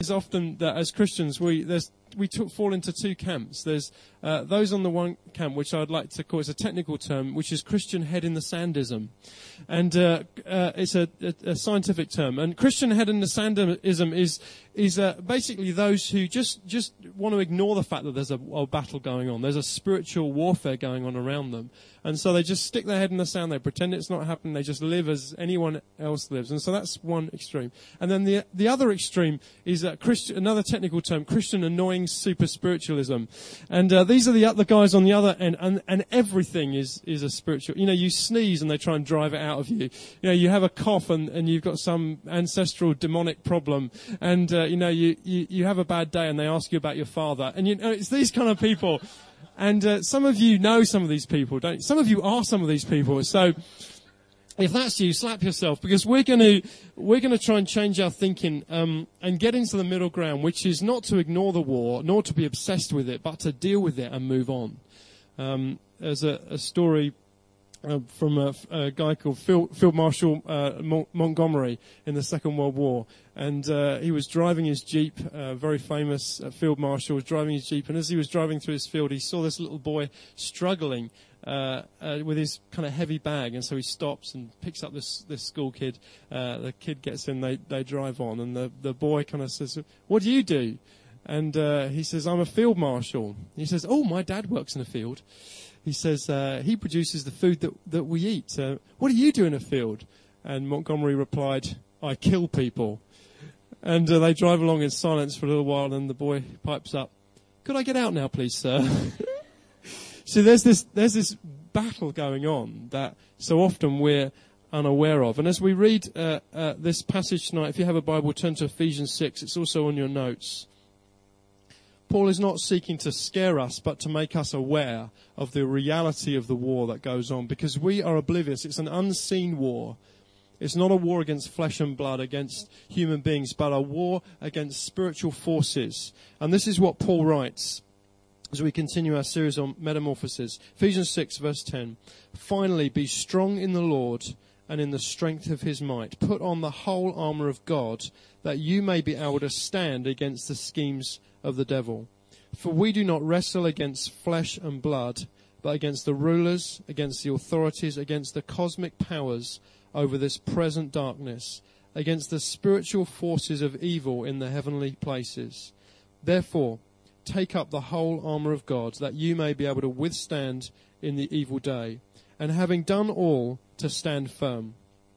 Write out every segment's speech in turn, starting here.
is often that as Christians we fall into two camps. There's those on the one camp, which I'd like to call, it's a technical term, which is Christian head in the sandism. And it's a scientific term. And Christian head in the sandism is basically those who just want to ignore the fact that there's a battle going on. There's a spiritual warfare going on around them. And so they just stick their head in the sand. They pretend it's not happening. They just live as anyone else lives. And so that's one extreme. And then the other extreme is another technical term, Christian annoying super spiritualism. And these are the other guys on the other end. And everything is a spiritual. You know, you sneeze and they try and drive it out of you. You know, you have a cough and you've got some ancestral demonic problem. And, you have a bad day and they ask you about your father. And, it's these kind of people. And some of you know some of these people, don't you? Some of you are some of these people. So if that's you, slap yourself, because we're going to try and change our thinking and get into the middle ground, which is not to ignore the war, nor to be obsessed with it, but to deal with it and move on. There's a story from a guy called Field Marshal Montgomery in the Second World War. And he was driving his Jeep, very famous Field Marshal, was driving his Jeep. And as he was driving through his field, he saw this little boy struggling with his kind of heavy bag. And so he stops and picks up this school kid. The kid gets in, they drive on. And the boy kind of says, "What do you do?" And he says, "I'm a Field Marshal." He says, "Oh, my dad works in a field." He says, he produces the food that we eat. What do you do in a field? And Montgomery replied, "I kill people." And they drive along in silence for a little while, and the boy pipes up, "Could I get out now, please, sir?" So there's this battle going on that so often we're unaware of. And as we read this passage tonight, if you have a Bible, turn to Ephesians 6. It's also on your notes. Paul is not seeking to scare us, but to make us aware of the reality of the war that goes on, because we are oblivious. It's an unseen war. It's not a war against flesh and blood, against human beings, but a war against spiritual forces. And this is what Paul writes as we continue our series on Metamorphosis. Ephesians 6, verse 10. "Finally, be strong in the Lord and in the strength of his might. Put on the whole armour of God, that you may be able to stand against the schemes of the devil. For we do not wrestle against flesh and blood, but against the rulers, against the authorities, against the cosmic powers over this present darkness, against the spiritual forces of evil in the heavenly places. Therefore, take up the whole armour of God, that you may be able to withstand in the evil day, and having done all, to stand firm.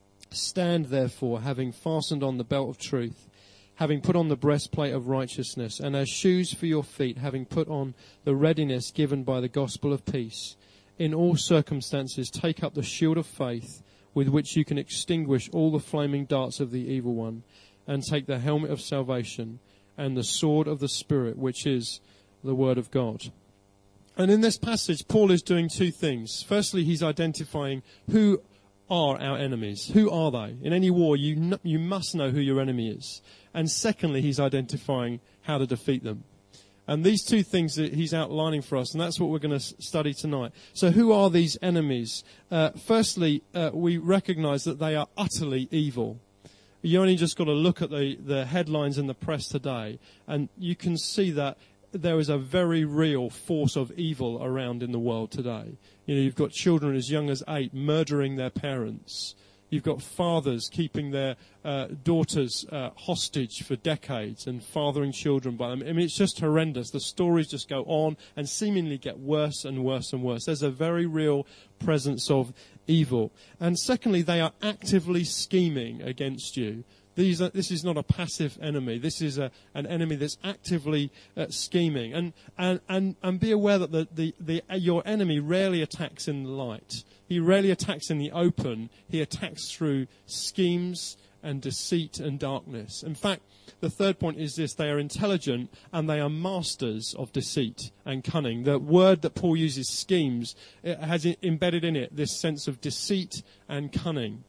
Stand therefore, having fastened on the belt of truth, having put on the breastplate of righteousness, and as shoes for your feet, having put on the readiness given by the gospel of peace. In all circumstances, take up the shield of faith, with which you can extinguish all the flaming darts of the evil one, and take the helmet of salvation and the sword of the Spirit, which is the word of God. And in this passage, Paul is doing two things. Firstly, he's identifying who are our enemies. Who are they? In any war, you must know who your enemy is. And secondly, he's identifying how to defeat them. And these two things that he's outlining for us, and that's what we're going to study tonight. So who are these enemies? Firstly, we recognize that they are utterly evil. You only just got to look at the headlines in the press today, and you can see that there is a very real force of evil around in the world today. You know, you've got children as young as 8 murdering their parents. You've got fathers keeping their daughters hostage for decades and fathering children by them. I mean, it's just horrendous. The stories just go on and seemingly get worse and worse and worse. There's a very real presence of evil. And secondly, they are actively scheming against you. This is not a passive enemy. This is an enemy that's actively scheming. And be aware that your enemy rarely attacks in the light. He rarely attacks in the open. He attacks through schemes and deceit and darkness. In fact, the third point is this: they are intelligent and they are masters of deceit and cunning. The word that Paul uses, schemes, it has embedded in it this sense of deceit and cunning.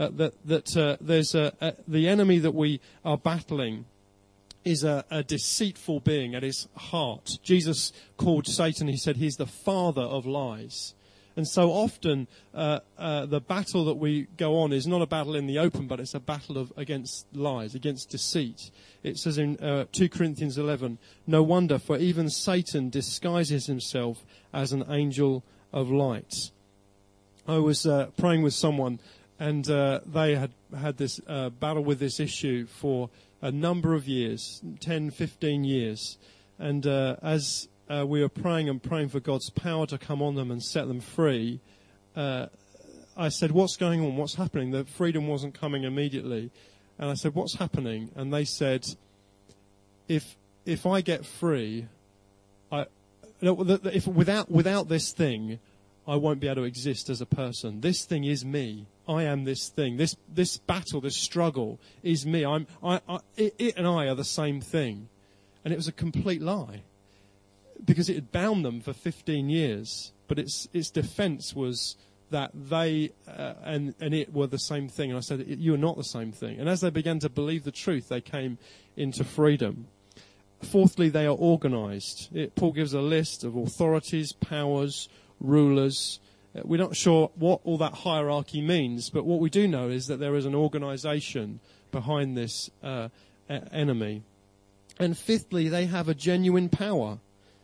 There's the enemy that we are battling is a deceitful being at his heart. Jesus called Satan, he said, he's the father of lies. And so often the battle that we go on is not a battle in the open, but it's a battle against lies, against deceit. It says in 2 Corinthians 11, "No wonder, for even Satan disguises himself as an angel of light." I was praying with someone, and they had this battle with this issue for a number of years, 10, 15 years. And as we were praying and praying for God's power to come on them and set them free, I said, "What's going on? What's happening?" The freedom wasn't coming immediately. And I said, "What's happening?" And they said, if I get free, if without this thing, I won't be able to exist as a person. This thing is me. I am this thing. This battle, this struggle is me. It and I are the same thing. And it was a complete lie, because it had bound them for 15 years. But its defense was that they and it were the same thing. And I said, "You are not the same thing." And as they began to believe the truth, they came into freedom. Fourthly, they are organized. Paul gives a list of authorities, powers, rulers. We're not sure what all that hierarchy means, but what we do know is that there is an organization behind this enemy. And fifthly, they have a genuine power.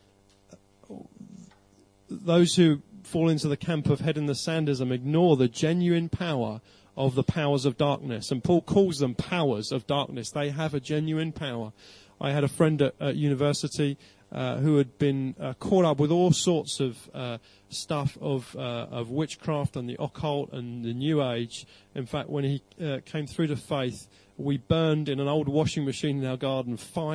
Those who fall into the camp of head in the sandism ignore the genuine power of the powers of darkness. And Paul calls them powers of darkness. They have a genuine power. I had a friend at university who had been caught up with all sorts of stuff of witchcraft and the occult and the New Age. In fact, when he came through to faith, we burned in an old washing machine in our garden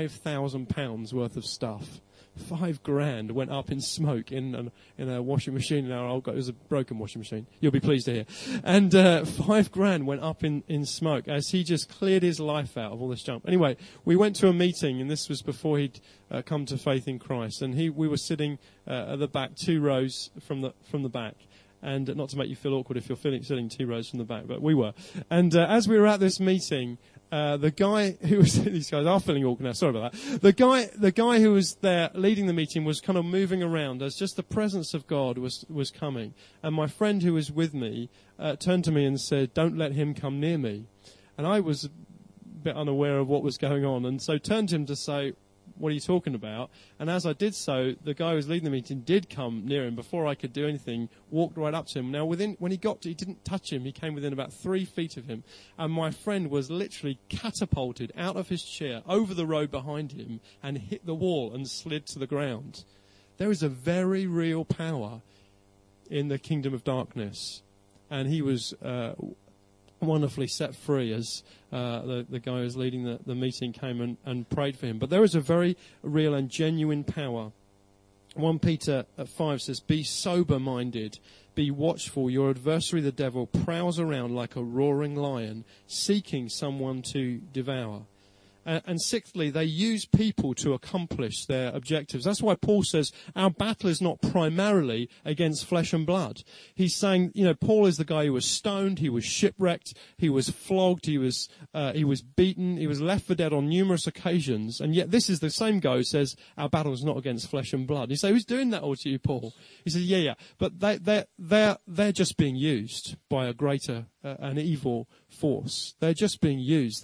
£5,000 worth of stuff. $5,000 went up in smoke in a washing machine in our old. It was a broken washing machine. You'll be pleased to hear. And $5,000 went up in smoke as he just cleared his life out of all this junk. Anyway, we went to a meeting, and this was before he'd come to faith in Christ. And we were sitting at the back, 2 rows from the back. And not to make you feel awkward if you're sitting 2 rows from the back, but we were. And as we were at this meeting, the guy who was, these guys are feeling awkward now, sorry about that. The guy who was there leading the meeting was kind of moving around as just the presence of God was coming. And my friend who was with me turned to me and said, "Don't let him come near me." And I was a bit unaware of what was going on, and so turned to him to say, "What are you talking about?" And as I did so, the guy who was leading the meeting did come near him before I could do anything, walked right up to him. Now, when he didn't touch him, he came within about 3 feet of him. And my friend was literally catapulted out of his chair, over the road behind him, and hit the wall and slid to the ground. There is a very real power in the kingdom of darkness. And he was wonderfully set free as the guy who was leading the meeting came and prayed for him. But there is a very real and genuine power. 1 Peter 5 says, "Be sober-minded, be watchful. Your adversary, the devil, prowls around like a roaring lion, seeking someone to devour." And sixthly, they use people to accomplish their objectives. That's why Paul says our battle is not primarily against flesh and blood. He's saying, Paul is the guy who was stoned, he was shipwrecked, he was flogged, he was beaten, he was left for dead on numerous occasions. And yet this is the same guy who says our battle is not against flesh and blood. You say, "Who's doing that all to you, Paul?" He says, yeah. But they're just being used by a greater an evil force. They're just being used.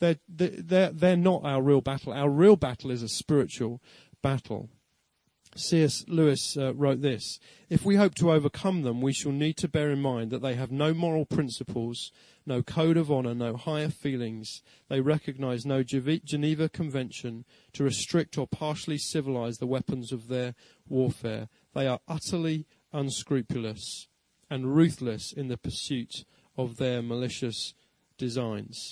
They're not our real battle. Our real battle is a spiritual battle. C.S. Lewis wrote this: "If we hope to overcome them, we shall need to bear in mind that they have no moral principles, no code of honor, no higher feelings. They recognize no Geneva Convention to restrict or partially civilize the weapons of their warfare. They are utterly unscrupulous and ruthless in the pursuit of their malicious designs."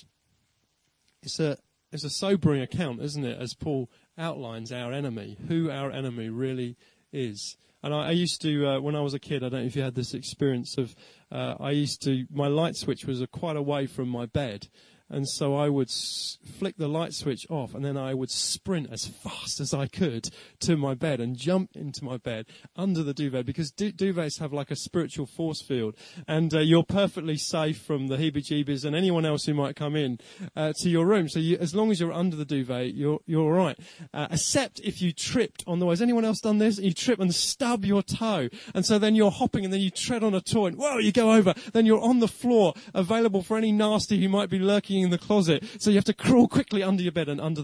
It's a sobering account, isn't it, as Paul outlines our enemy, who our enemy really is. And I used to, when I was a kid, I don't know if you had this experience of, my light switch was quite away from my bed. And so I would flick the light switch off, and then I would sprint as fast as I could to my bed and jump into my bed under the duvet, because duvets have like a spiritual force field, and you're perfectly safe from the heebie-jeebies and anyone else who might come in to your room. So as long as you're under the duvet, you're all right. Except if you tripped on the way. Has anyone else done this? You trip and stub your toe, and so then you're hopping, and then you tread on a toy, and whoa, you go over. Then you're on the floor, available for any nasty who might be lurking in the closet. So you have to crawl quickly under your bed and under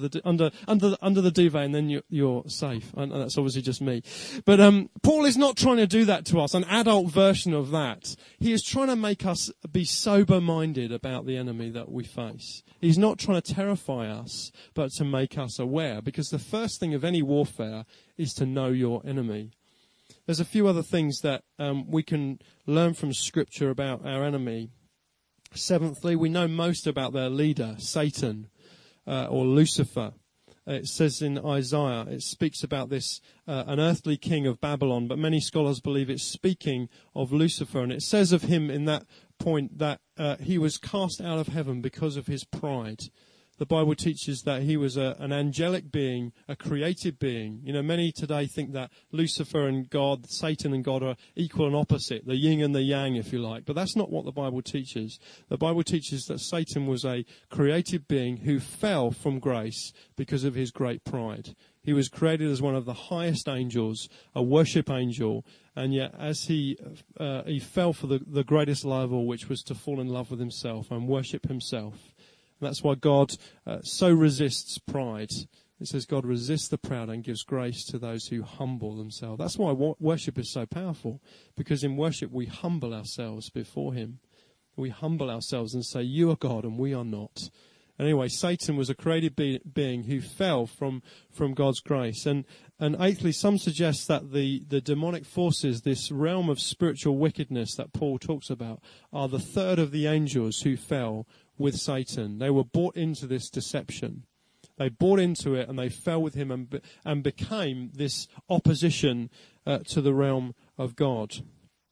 the duvet, and then you're safe. And that's obviously just me. But Paul is not trying to do that to us, an adult version of that. He is trying to make us be sober-minded about the enemy that we face. He's not trying to terrify us, but to make us aware, because the first thing of any warfare is to know your enemy. There's a few other things that we can learn from Scripture about our enemy. Seventhly, we know most about their leader, Satan, or Lucifer. It says in Isaiah, it speaks about this, an earthly king of Babylon, but many scholars believe it's speaking of Lucifer. And it says of him in that point that he was cast out of heaven because of his pride. The Bible teaches that he was an angelic being, a created being. You know, many today think that Lucifer and God, Satan and God are equal and opposite, the yin and the yang, if you like. But that's not what the Bible teaches. The Bible teaches that Satan was a created being who fell from grace because of his great pride. He was created as one of the highest angels, a worship angel, and yet as he fell for the greatest lie of all, which was to fall in love with himself and worship himself. That's why God so resists pride. It says God resists the proud and gives grace to those who humble themselves. That's why worship is so powerful, because in worship we humble ourselves before him. We humble ourselves and say, you are God and we are not. Anyway, Satan was a created being who fell from God's grace. And eighthly, some suggest that the demonic forces, this realm of spiritual wickedness that Paul talks about, are the third of the angels who fell with Satan. They were bought into this deception. They bought into it and they fell with him and became this opposition to the realm of God.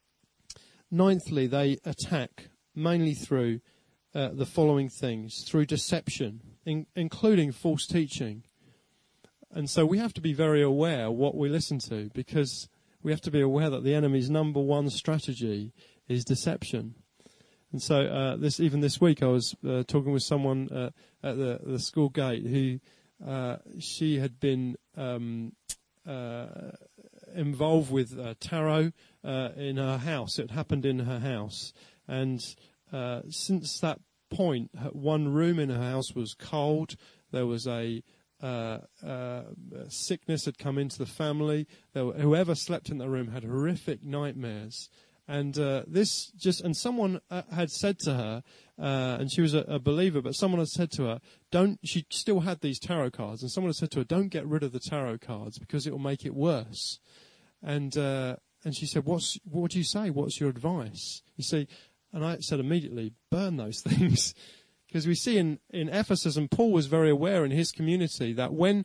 Ninthly, they attack mainly through the following things, through deception, including false teaching. And so we have to be very aware what we listen to, because we have to be aware that the enemy's number one strategy is deception. And so this week I was talking with someone at the school gate who she had been involved with tarot in her house. It happened in her house. And since that point, one room in her house was cold. There was a sickness had come into the family. Whoever slept in the room had horrific nightmares. And someone had said to her, and she was a believer, but someone had said to her, she still had these tarot cards, and someone had said to her, don't get rid of the tarot cards because it will make it worse. And she said, what do you say? What's your advice? You see, and I said immediately, burn those things. Because we see in Ephesus, and Paul was very aware in his community that when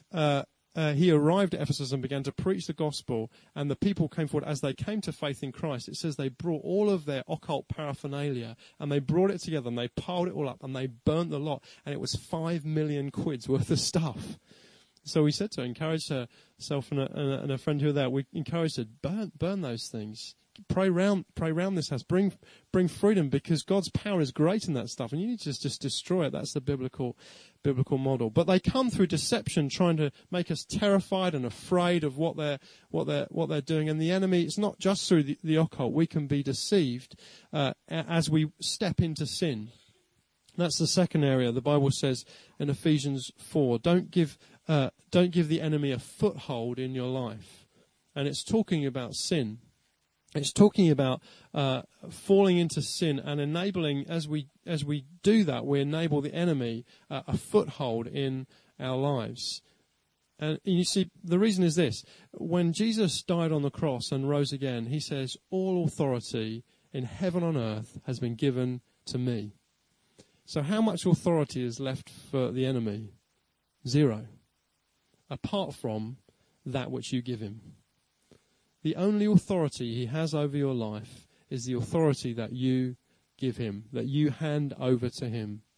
he arrived at Ephesus and began to preach the gospel, and the people came forward as they came to faith in Christ, it says they brought all of their occult paraphernalia, and they brought it together, and they piled it all up, and they burnt the lot, and it was 5 million quid's worth of stuff. So we said to her, encouraged herself and a friend who were there, we encouraged her, burn those things. Pray round this house. Bring freedom, because God's power is great in that stuff, and you need to just destroy it. That's the biblical model. But they come through deception, trying to make us terrified and afraid of what they're doing. And the enemy, it's not just through the occult. We can be deceived as we step into sin. That's the second area. The Bible says in Ephesians 4, don't give the enemy a foothold in your life. And it's talking about sin. It's talking about falling into sin and enabling, as we do that, we enable the enemy a foothold in our lives. And you see, the reason is this. When Jesus died on the cross and rose again, he says, all authority in heaven and on earth has been given to me. So how much authority is left for the enemy? 0. Apart from that which you give him. The only authority he has over your life is the authority that you give him, that you hand over to him.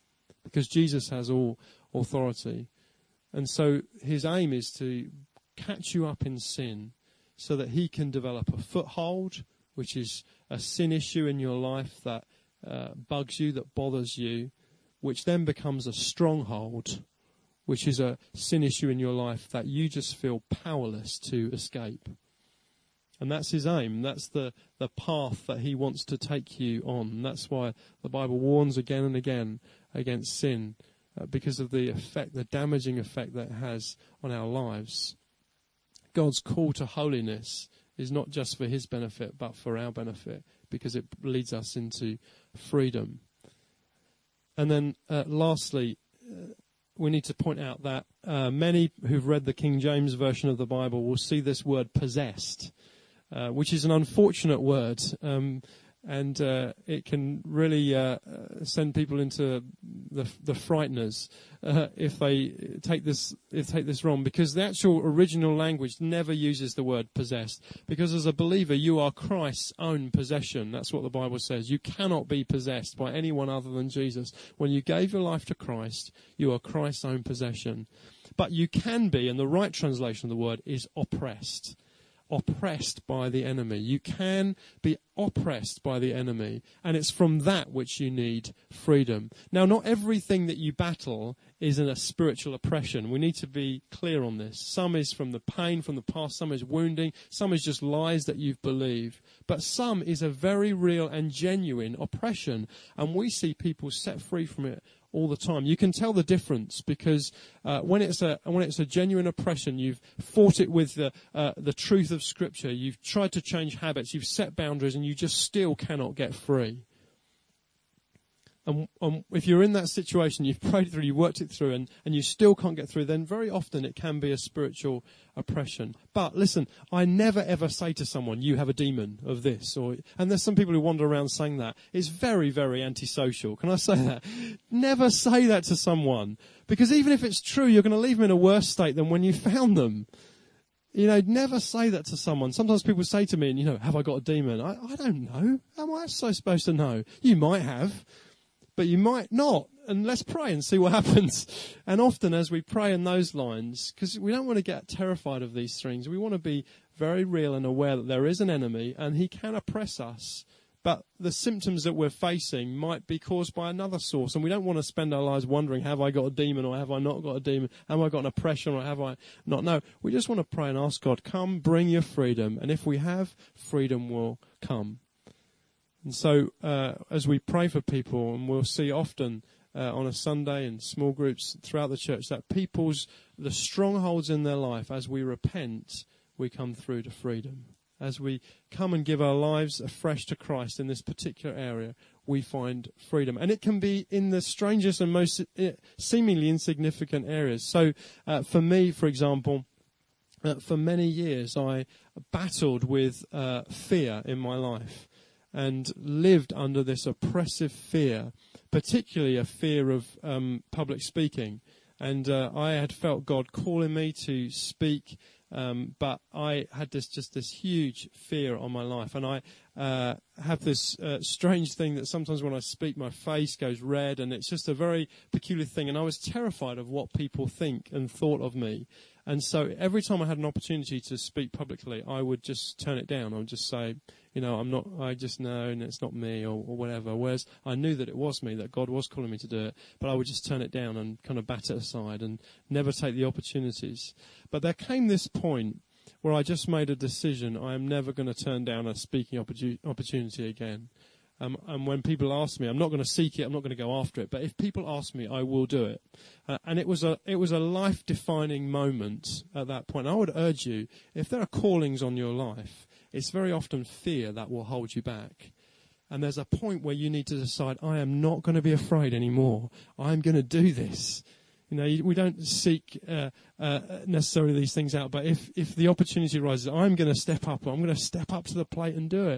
because Jesus has all authority. And so his aim is to catch you up in sin so that he can develop a foothold, which is a sin issue in your life that bugs you, that bothers you, which then becomes a stronghold, which is a sin issue in your life that you just feel powerless to escape. And that's his aim. That's the path that he wants to take you on. And that's why the Bible warns again and again against sin, because of the effect, the damaging effect that it has on our lives. God's call to holiness is not just for his benefit, but for our benefit, because it leads us into freedom. And then lastly, we need to point out that many who've read the King James Version of the Bible will see this word possessed, which is an unfortunate word, and it can really send people into the frighteners if they take this wrong, because the actual original language never uses the word possessed. Because as a believer, you are Christ's own possession. That's what the Bible says. You cannot be possessed by anyone other than Jesus. When you gave your life to Christ, you are Christ's own possession. But you can be, and the right translation of the word is oppressed. Oppressed by the enemy. You can be oppressed by the enemy, and it's from that which you need freedom. Now, not everything that you battle is in a spiritual oppression. We need to be clear on this. Some is from the pain from the past, some is wounding, some is just lies that you've believed, but some is a very real and genuine oppression, and we see people set free from it all the time. You can tell the difference, because when it's a genuine oppression, you've fought it with the truth of Scripture. You've tried to change habits. You've set boundaries, and you just still cannot get free. And if you're in that situation, you've prayed through, you've worked it through, and you still can't get through, then very often it can be a spiritual oppression. But listen, I never ever say to someone, you have a demon of this. And there's some people who wander around saying that. It's very, very antisocial. Can I say that? Never say that to someone. Because even if it's true, you're going to leave them in a worse state than when you found them. You know, never say that to someone. Sometimes people say to me, have I got a demon? I don't know. How am I supposed to know? You might have. But you might not, and let's pray and see what happens. And often as we pray in those lines, because we don't want to get terrified of these things, we want to be very real and aware that there is an enemy and he can oppress us. But the symptoms that we're facing might be caused by another source, and we don't want to spend our lives wondering, have I got a demon or have I not got a demon? Have I got an oppression or have I not? No, we just want to pray and ask God, come, bring your freedom. And if we have, freedom will come. And so as we pray for people, and we'll see often on a Sunday in small groups throughout the church, that the strongholds in their life, as we repent, we come through to freedom. As we come and give our lives afresh to Christ in this particular area, we find freedom. And it can be in the strangest and most seemingly insignificant areas. So for me, for example, for many years I battled with fear in my life, and lived under this oppressive fear, particularly a fear of public speaking. And I had felt God calling me to speak, but I had this huge fear on my life. And I have this strange thing that sometimes when I speak, my face goes red, and it's just a very peculiar thing. And I was terrified of what people think and thought of me. And so every time I had an opportunity to speak publicly, I would just turn it down. I would just say, I just know, and it's not me or whatever. Whereas I knew that it was me, that God was calling me to do it, but I would just turn it down and kind of bat it aside and never take the opportunities. But there came this point where I just made a decision. I am never going to turn down a speaking opportunity again. And when people ask me, I'm not going to seek it, I'm not going to go after it. But if people ask me, I will do it. And it was a life-defining moment at that point. I would urge you, if there are callings on your life, it's very often fear that will hold you back. And there's a point where you need to decide, I am not going to be afraid anymore. I'm going to do this. We don't seek necessarily these things out. But if the opportunity arises, I'm going to step up. I'm going to step up to the plate and do it.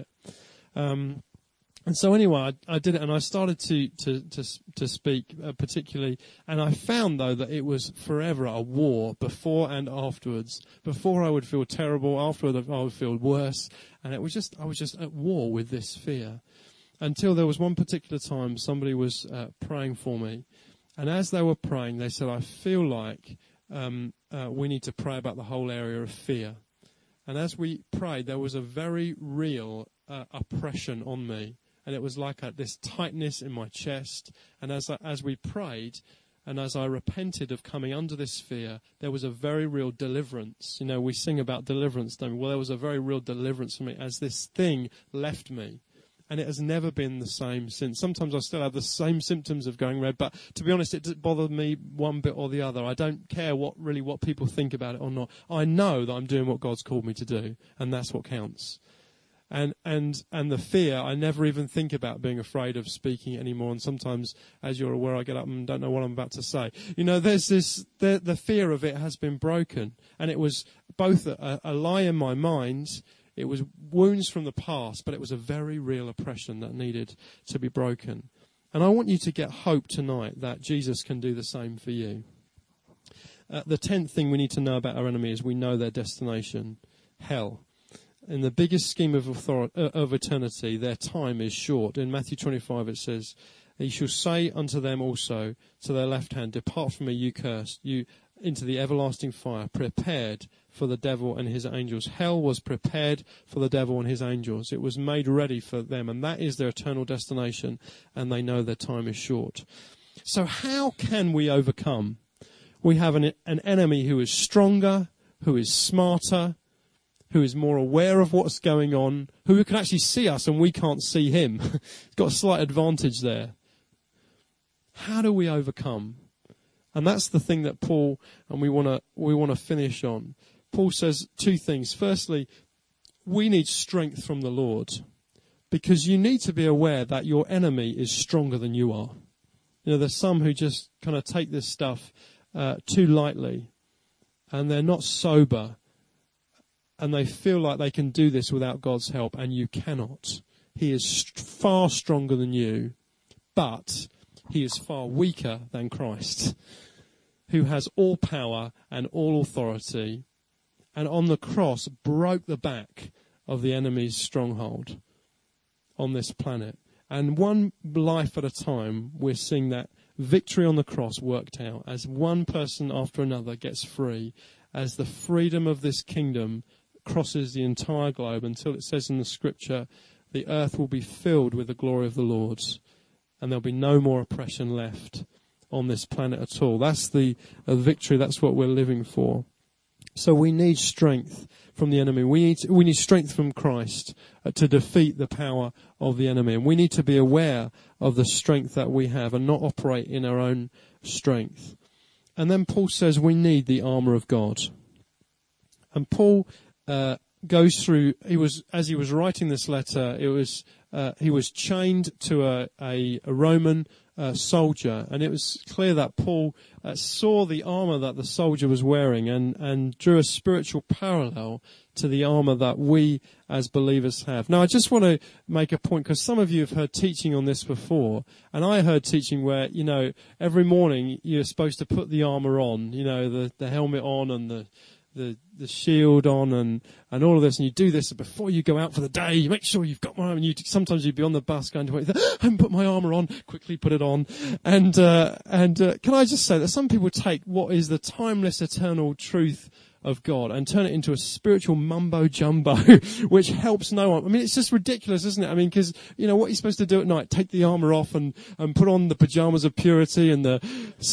And so anyway, I did it, and I started to speak particularly, and I found though that it was forever a war before and afterwards. Before I would feel terrible, afterward I would feel worse, and I was just at war with this fear, until there was one particular time somebody was praying for me, And as they were praying, they said, I feel like we need to pray about the whole area of fear. And as we prayed, there was a very real oppression on me. And it was like this tightness in my chest. And as we prayed, and as I repented of coming under this fear, there was a very real deliverance. You know, we sing about deliverance, don't we? Well, there was a very real deliverance for me as this thing left me. And it has never been the same since. Sometimes I still have the same symptoms of going red, but to be honest, it doesn't bother me one bit or the other. I don't care what people think about it or not. I know that I'm doing what God's called me to do, and that's what counts. And the fear, I never even think about being afraid of speaking anymore. And sometimes, as you're aware, I get up and don't know what I'm about to say. You know, there's the fear of it has been broken. And it was both a lie in my mind. It was wounds from the past, but it was a very real oppression that needed to be broken. And I want you to get hope tonight that Jesus can do the same for you. The 10th thing we need to know about our enemy is we know their destination, hell. In the biggest scheme of eternity, their time is short. In Matthew 25 it says, He shall say unto them also to their left hand, Depart from me, you cursed, you into the everlasting fire, prepared for the devil and his angels. Hell was prepared for the devil and his angels. It was made ready for them, and that is their eternal destination, and they know their time is short. So how can we overcome? We have an enemy who is stronger, who is smarter, who is more aware of what's going on, who can actually see us and we can't see him. He's got a slight advantage there. How do we overcome? And that's the thing that Paul, and we want to finish on. Paul says two things. Firstly, we need strength from the Lord, because you need to be aware that your enemy is stronger than you are. You know, there's some who just kind of take this stuff too lightly, and they're not sober, and they feel like they can do this without God's help, and you cannot. He is far stronger than you, but he is far weaker than Christ, who has all power and all authority, and on the cross broke the back of the enemy's stronghold on this planet. And one life at a time, we're seeing that victory on the cross worked out as one person after another gets free, as the freedom of this kingdom crosses the entire globe until it says in the scripture, the earth will be filled with the glory of the Lord, and there'll be no more oppression left on this planet at all. That's the victory. That's what we're living for. So we need strength from the enemy. We need strength from Christ to defeat the power of the enemy. And we need to be aware of the strength that we have and not operate in our own strength. And then Paul says we need the armour of God. And Paul goes through, as he was writing this letter, he was chained to a Roman soldier, and it was clear that Paul saw the armour that the soldier was wearing and drew a spiritual parallel to the armour that we as believers have. Now, I just want to make a point, because some of you have heard teaching on this before, and I heard teaching where, you know, every morning you're supposed to put the armour on, you know, the helmet on and the shield on and all of this, and you do this before you go out for the day. You make sure you've got one, and sometimes you'd be on the bus going to work, I haven't put my armour on, quickly put it on. And can I just say that some people take what is the timeless, eternal truth of God and turn it into a spiritual mumbo jumbo, which helps no one. I mean, it's just ridiculous, isn't it? I mean, because, you know, what are you supposed to do at night? Take the armour off and put on the pajamas of purity and the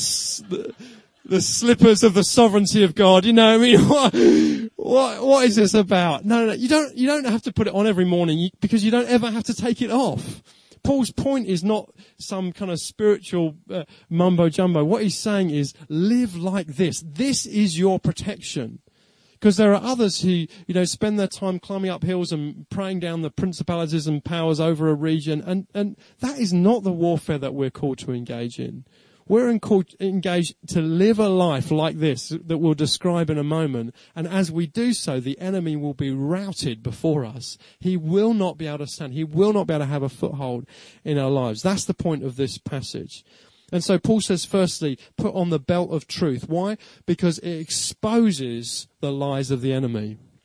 slippers of the sovereignty of God. You know, I mean, what is this about? No, you don't have to put it on every morning because you don't ever have to take it off. Paul's point is not some kind of spiritual mumbo jumbo. What he's saying is live like this. This is your protection. Because there are others who, you know, spend their time climbing up hills and praying down the principalities and powers over a region. And that is not the warfare that we're called to engage in. We're engaged to live a life like this that we'll describe in a moment. And as we do so, the enemy will be routed before us. He will not be able to stand. He will not be able to have a foothold in our lives. That's the point of this passage. And so Paul says, firstly, put on the belt of truth. Why? Because it exposes the lies of the enemy.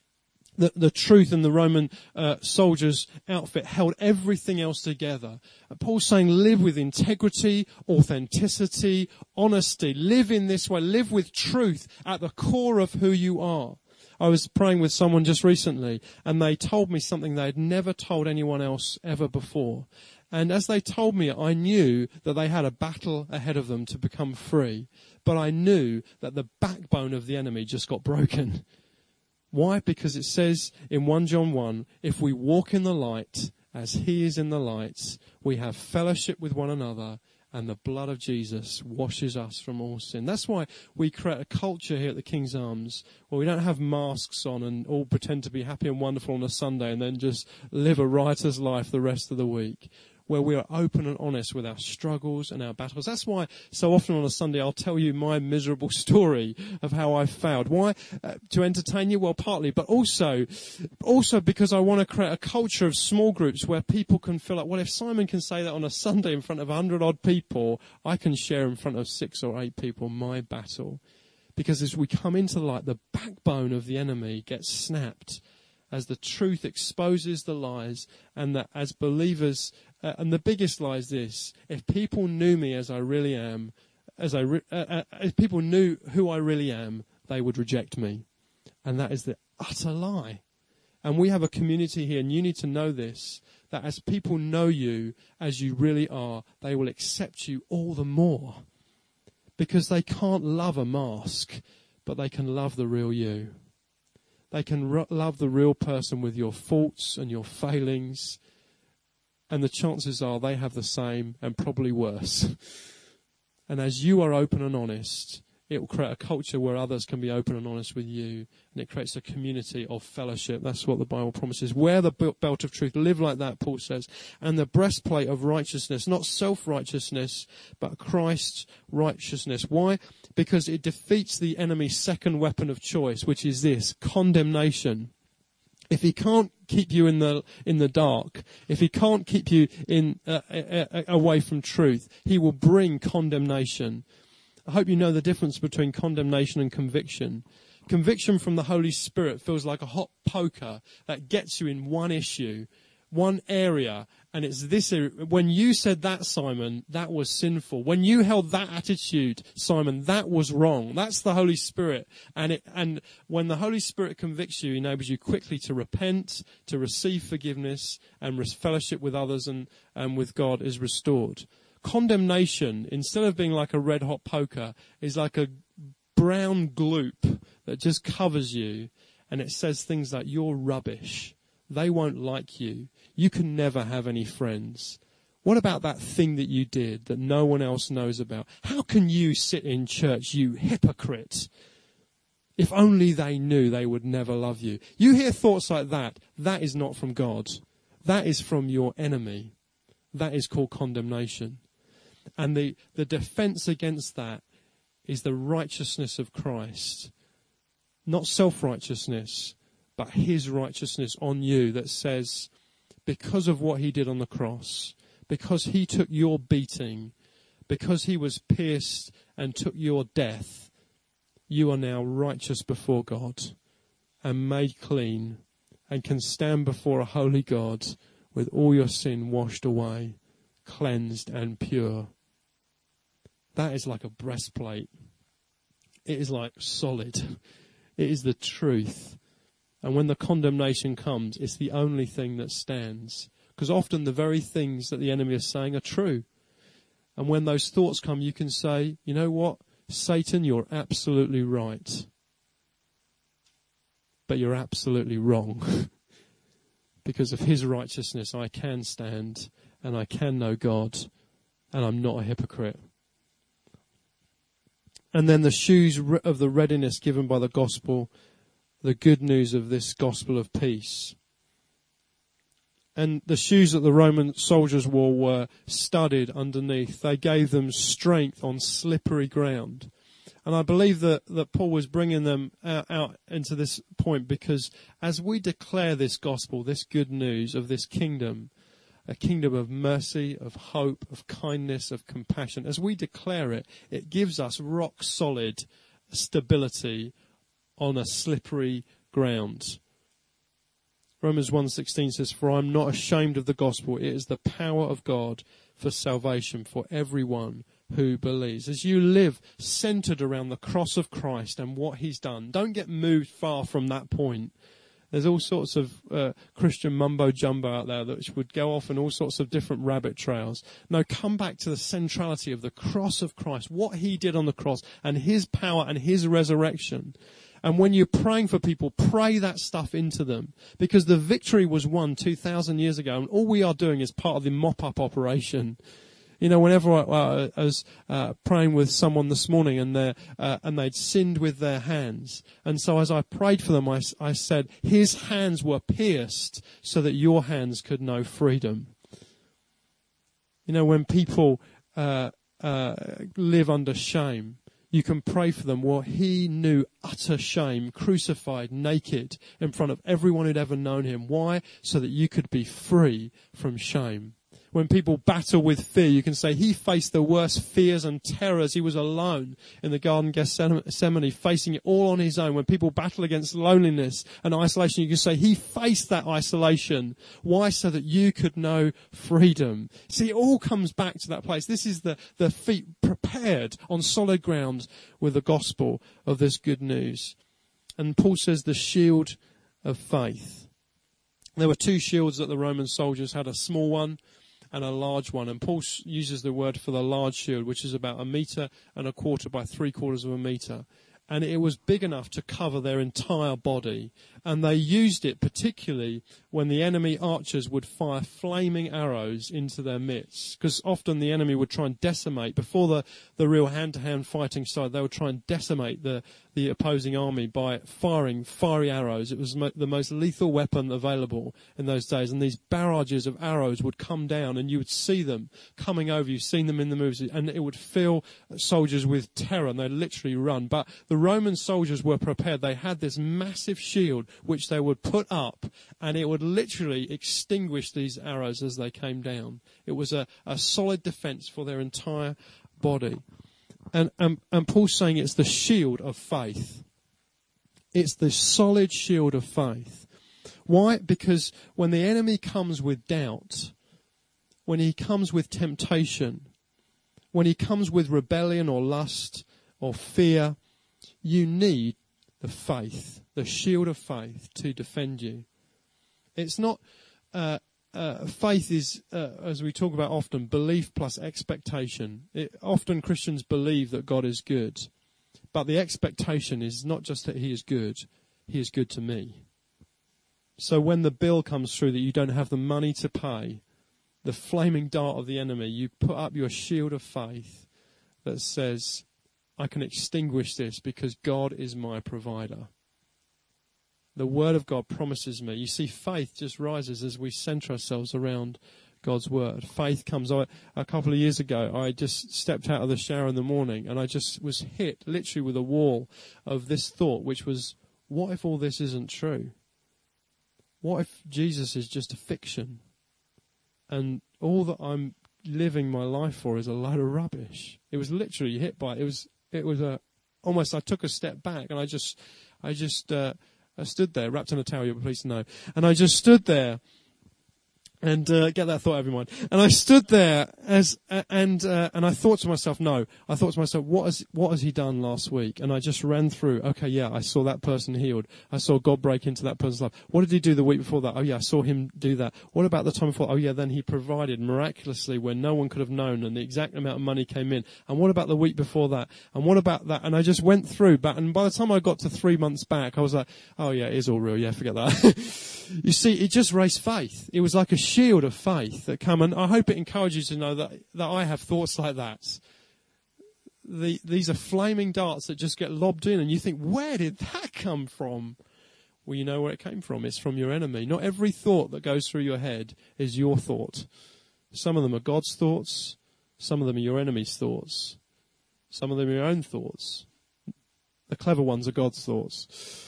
The truth in the Roman soldier's outfit held everything else together. Paul's saying live with integrity, authenticity, honesty. Live in this way. Live with truth at the core of who you are. I was praying with someone just recently, and they told me something they had never told anyone else ever before. And as they told me it, I knew that they had a battle ahead of them to become free. But I knew that the backbone of the enemy just got broken. Why? Because it says in 1 John 1, if we walk in the light as he is in the light, we have fellowship with one another, and the blood of Jesus washes us from all sin. That's why we create a culture here at the King's Arms where we don't have masks on and all pretend to be happy and wonderful on a Sunday and then just live a riotous life the rest of the week, where we are open and honest with our struggles and our battles. That's why so often on a Sunday I'll tell you my miserable story of how I failed. Why? To entertain you? Well, partly, but also because I want to create a culture of small groups where people can feel like, well, if Simon can say that on a Sunday in front of 100-odd people, I can share in front of 6 or 8 people my battle. Because as we come into the light, the backbone of the enemy gets snapped as the truth exposes the lies, and that as believers, and the biggest lie is this: if people knew me as I really am, if people knew who I really am, they would reject me. And that is the utter lie. And we have a community here, and you need to know this, that as people know you as you really are, they will accept you all the more. Because they can't love a mask, but they can love the real you. They can love the real person with your faults and your failings. And the chances are they have the same and probably worse. And as you are open and honest, it will create a culture where others can be open and honest with you. And it creates a community of fellowship. That's what the Bible promises. Wear the belt of truth. Live like that, Paul says. And the breastplate of righteousness. Not self-righteousness, but Christ's righteousness. Why? Because it defeats the enemy's second weapon of choice, which is this: condemnation. If he can't keep you in the dark, if he can't keep you away from truth, he will bring condemnation. I hope you know the difference between condemnation and conviction. Conviction from the Holy Spirit feels like a hot poker that gets you in one issue, one area, and it's this area. When you said that, Simon, that was sinful. When you held that attitude, Simon, that was wrong. That's the Holy Spirit. And when the Holy Spirit convicts you, he enables you quickly to repent, to receive forgiveness, and fellowship with others and with God is restored. Condemnation, instead of being like a red-hot poker, is like a brown gloop that just covers you, and it says things like, you're rubbish. They won't like you. You can never have any friends. What about that thing that you did that no one else knows about? How can you sit in church, you hypocrite? If only they knew, they would never love you. You hear thoughts like that. That is not from God. That is from your enemy. That is called condemnation. And the defense against that is the righteousness of Christ. Not self-righteousness, but his righteousness on you that says, because of what he did on the cross, because he took your beating, because he was pierced and took your death, you are now righteous before God and made clean and can stand before a holy God with all your sin washed away, cleansed and pure. That is like a breastplate. It is like solid. It is the truth. And when the condemnation comes, it's the only thing that stands. Because often the very things that the enemy is saying are true. And when those thoughts come, you can say, you know what? Satan, you're absolutely right. But you're absolutely wrong. Because of his righteousness, I can stand and I can know God. And I'm not a hypocrite. And then the shoes of the readiness given by the gospel, the good news of this gospel of peace. And the shoes that the Roman soldiers wore were studded underneath. They gave them strength on slippery ground. And I believe that Paul was bringing them out into this point because as we declare this gospel, this good news of this kingdom, a kingdom of mercy, of hope, of kindness, of compassion, as we declare it, it gives us rock solid stability on a slippery ground. Romans 1:16 says, "For I am not ashamed of the gospel. It is the power of God for salvation for everyone who believes." As you live centered around the cross of Christ and what he's done, don't get moved far from that point. There's all sorts of Christian mumbo-jumbo out there that would go off in all sorts of different rabbit trails. No, come back to the centrality of the cross of Christ, what he did on the cross, and his power and his resurrection. And when you're praying for people, pray that stuff into them. Because the victory was won 2,000 years ago, and all we are doing is part of the mop-up operation. You know, whenever I was praying with someone this morning and they'd sinned with their hands. And so as I prayed for them, I said, his hands were pierced so that your hands could know freedom. You know, when people live under shame, you can pray for them. Well, he knew utter shame, crucified, naked, in front of everyone who'd ever known him. Why? So that you could be free from shame. When people battle with fear, you can say he faced the worst fears and terrors. He was alone in the Garden of Gethsemane, facing it all on his own. When people battle against loneliness and isolation, you can say he faced that isolation. Why? So that you could know freedom. See, it all comes back to that place. This is the feet prepared on solid ground with the gospel of this good news. And Paul says the shield of faith. There were two shields that the Roman soldiers had, a small one and a large one. And Paul uses the word for the large shield, which is about 1.25 meters by 3/4 meters. And it was big enough to cover their entire body. And they used it particularly when the enemy archers would fire flaming arrows into their midst. Because often the enemy would try and decimate, before the real hand-to-hand fighting started, they would try and decimate the opposing army by firing fiery arrows. It was the most lethal weapon available in those days. And these barrages of arrows would come down and you would see them coming over. You've seen them in the movies. And it would fill soldiers with terror and they'd literally run. But the Roman soldiers were prepared. They had this massive shield which they would put up, and it would literally extinguish these arrows as they came down. It was a solid defense for their entire body. And Paul's saying it's the shield of faith. It's the solid shield of faith. Why? Because when the enemy comes with doubt, when he comes with temptation, when he comes with rebellion or lust or fear, you need the faith, the shield of faith to defend you. It's not, faith is, as we talk about often, belief plus expectation. Often Christians believe that God is good, but the expectation is not just that he is good to me. So when the bill comes through that you don't have the money to pay, the flaming dart of the enemy, you put up your shield of faith that says, I can extinguish this because God is my provider. The word of God promises me. You see, faith just rises as we center ourselves around God's word. Faith comes. A couple of years ago, I just stepped out of the shower in the morning and I just was hit literally with a wall of this thought, which was, what if all this isn't true? What if Jesus is just a fiction? And all that I'm living my life for is a load of rubbish. It was literally hit by it. It was almost, I took a step back and I stood there, wrapped in a towel, you'll be pleased to know. And I just stood there and, get that thought, everyone. And I stood there and I thought to myself, what has he done last week? And I just ran through, okay, yeah, I saw that person healed. I saw God break into that person's life. What did he do the week before that? Oh yeah, I saw him do that. What about the time before? Oh yeah, then he provided miraculously when no one could have known and the exact amount of money came in. And what about the week before that? And what about that? And I just went through, and by the time I got to 3 months back, I was like, oh yeah, it is all real. Yeah, forget that. You see, it just raised faith. It was like a shield of faith that come, and I hope it encourages you to know that I have thoughts like that. These are flaming darts that just get lobbed in, and you think, where did that come from? Well, you know where it came from. It's from your enemy. Not every thought that goes through your head is your thought. Some of them are God's thoughts. Some of them are your enemy's thoughts. Some of them are your own thoughts. The clever ones are God's thoughts.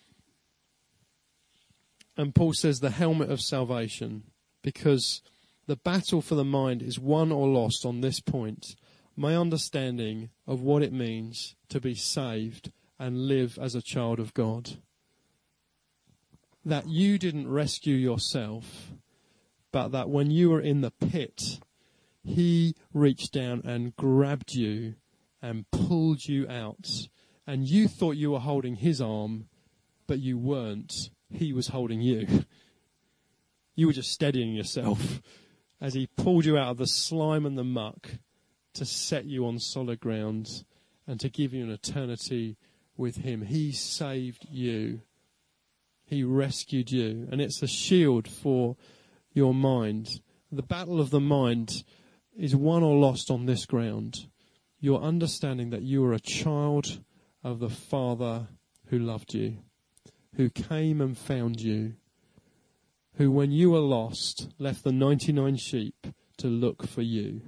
And Paul says the helmet of salvation, because the battle for the mind is won or lost on this point. My understanding of what it means to be saved and live as a child of God. that you didn't rescue yourself, but that when you were in the pit, he reached down and grabbed you and pulled you out. And you thought you were holding his arm, but you weren't. He was holding you. You were just steadying yourself as he pulled you out of the slime and the muck to set you on solid ground and to give you an eternity with him. He saved you. He rescued you. And it's a shield for your mind. The battle of the mind is won or lost on this ground. Your understanding that you are a child of the Father who loved you, who came and found you, who when you were lost left the 99 sheep to look for you.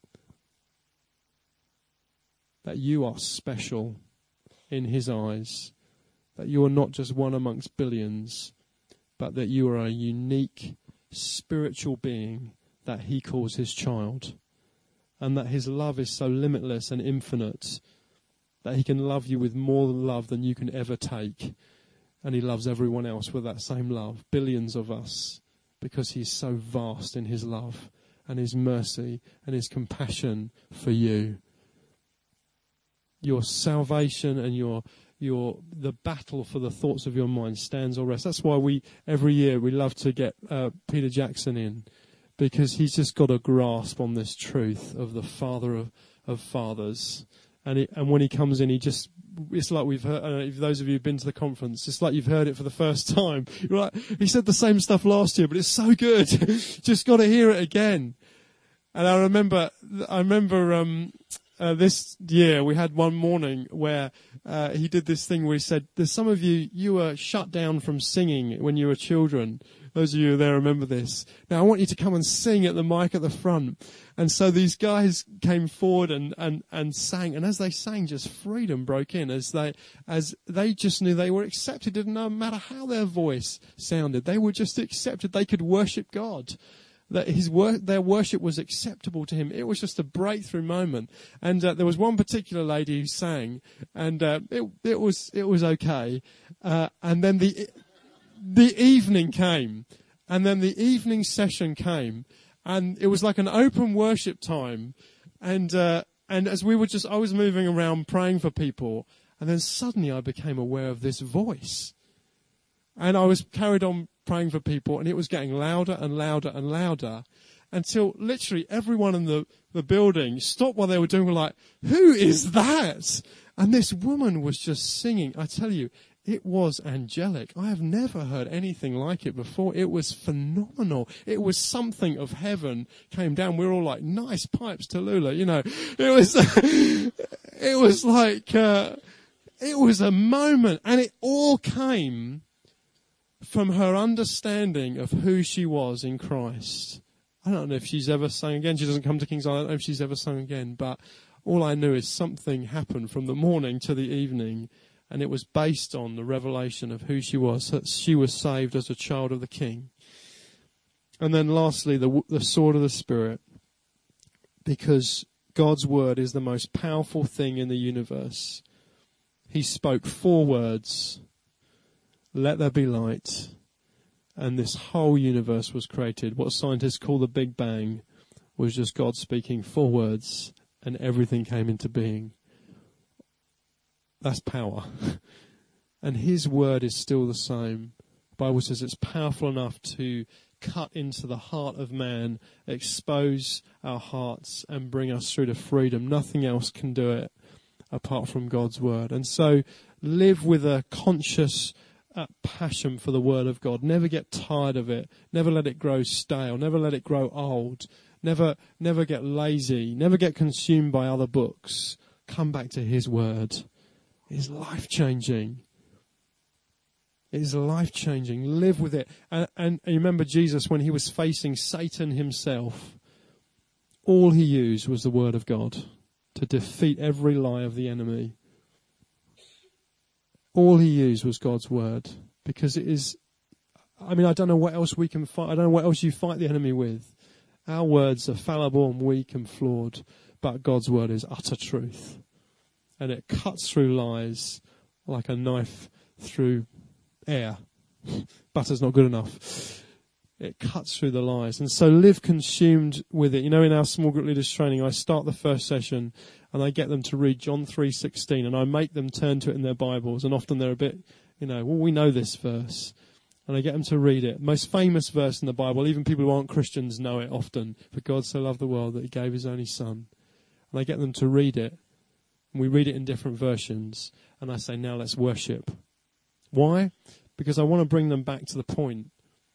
That you are special in his eyes, that you are not just one amongst billions, but that you are a unique spiritual being that he calls his child, and that his love is so limitless and infinite that he can love you with more love than you can ever take, and he loves everyone else with that same love, billions of us, because he's so vast in his love and his mercy and his compassion for you. Your salvation and the battle for the thoughts of your mind stands or rests. That's why every year we love to get Peter Jackson in, because he's just got a grasp on this truth of the Father of fathers. And when he comes in, it's like we've heard, if those of you who've been to the conference, it's like you've heard it for the first time. You're like, he said the same stuff last year, but it's so good. Just got to hear it again. And I remember this year we had one morning where he did this thing where he said, there's some of you were shut down from singing when you were children. Those of you there remember this. Now I want you to come and sing at the mic at the front. And so these guys came forward and sang. And as they sang, just freedom broke in as they just knew they were accepted. It didn't matter how their voice sounded. They were just accepted. They could worship God. That their worship was acceptable to him. It was just a breakthrough moment. And there was one particular lady who sang, and it was okay. And then the evening came, and then the evening session came, and it was like an open worship time. And as I was moving around praying for people, and then suddenly I became aware of this voice, and I was carried on praying for people, and it was getting louder and louder and louder until literally everyone in the building stopped what they were doing. Were like, who is that? And this woman was just singing. I tell you, it was angelic. I have never heard anything like it before. It was phenomenal. It was something of heaven came down. We were all like, nice pipes, Tallulah. You know, it was like, it was a moment, and it all came from her understanding of who she was in Christ. I don't know if she's ever sung again. She doesn't come to King's Island. I don't know if she's ever sung again. But all I knew is something happened from the morning to the evening. And it was based on the revelation of who she was. That she was saved as a child of the King. And then lastly, the sword of the Spirit. Because God's word is the most powerful thing in the universe. He spoke 4 words. Let there be light. And this whole universe was created. What scientists call the Big Bang was just God speaking 4 words, and everything came into being. That's power. And his word is still the same. The Bible says it's powerful enough to cut into the heart of man, expose our hearts, and bring us through to freedom. Nothing else can do it apart from God's word. And so live with a conscious passion for the word of God. Never get tired of it. Never let it grow stale. Never let it grow old. Never get lazy. Never get consumed by other books. Come back to his word. It is life-changing. It is life-changing. Live with it. And you remember Jesus, when he was facing Satan himself, all he used was the word of God to defeat every lie of the enemy. All he used was God's word, because it is, I don't know what else we can fight. I don't know what else you fight the enemy with. Our words are fallible and weak and flawed, but God's word is utter truth. And it cuts through lies like a knife through air. Butter's not good enough. It cuts through the lies. And so live consumed with it. You know, in our small group leaders training, I start the first session and I get them to read John 3:16, and I make them turn to it in their Bibles. And often they're a bit, well, we know this verse. And I get them to read it. Most famous verse in the Bible. Even people who aren't Christians know it often. For God so loved the world that he gave his only son. And I get them to read it. And we read it in different versions. And I say, now let's worship. Why? Because I want to bring them back to the point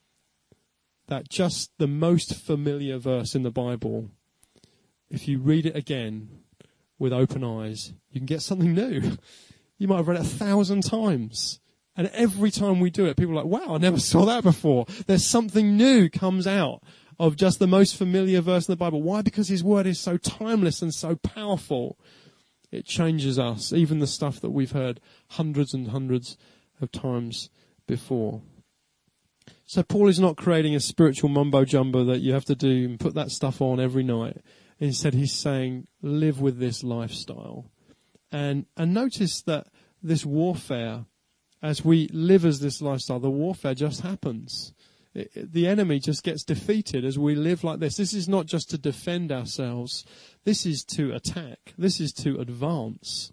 that just the most familiar verse in the Bible, if you read it again with open eyes, you can get something new. You might have read it 1,000 times. And every time we do it, people are like, wow, I never saw that before. There's something new comes out of just the most familiar verse in the Bible. Why? Because his word is so timeless and so powerful. It changes us, even the stuff that we've heard hundreds and hundreds of times before. So Paul is not creating a spiritual mumbo-jumbo that you have to do and put that stuff on every night. Instead, he's saying, live with this lifestyle. And notice that this warfare, as we live as this lifestyle, the warfare just happens. The enemy just gets defeated as we live like this. This is not just to defend ourselves. This is to attack. This is to advance.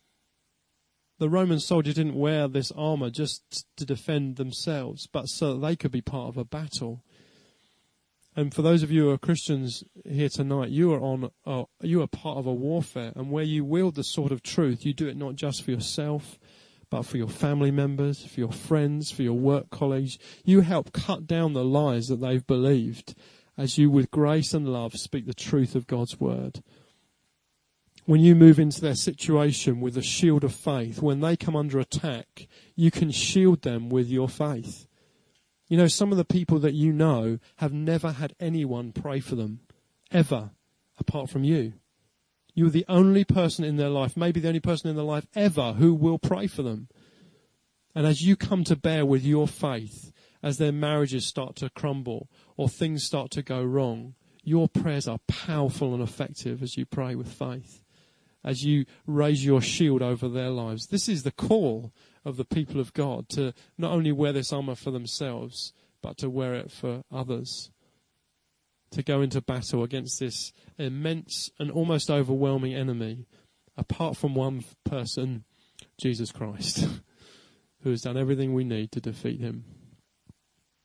The Roman soldier didn't wear this armor just to defend themselves, but so that they could be part of a battle. And for those of you who are Christians here tonight, you are part of a warfare. And where you wield the sword of truth, you do it not just for yourself, but for your family members, for your friends, for your work colleagues. You help cut down the lies that they've believed as you, with grace and love, speak the truth of God's word. When you move into their situation with a shield of faith, when they come under attack, you can shield them with your faith. You know, some of the people that you know have never had anyone pray for them, ever, apart from you. You're the only person in their life, maybe the only person in their life ever, who will pray for them. And as you come to bear with your faith, as their marriages start to crumble or things start to go wrong, your prayers are powerful and effective as you pray with faith, as you raise your shield over their lives. This is the call of the people of God, to not only wear this armor for themselves, but to wear it for others. To go into battle against this immense and almost overwhelming enemy, apart from one person, Jesus Christ, who has done everything we need to defeat him.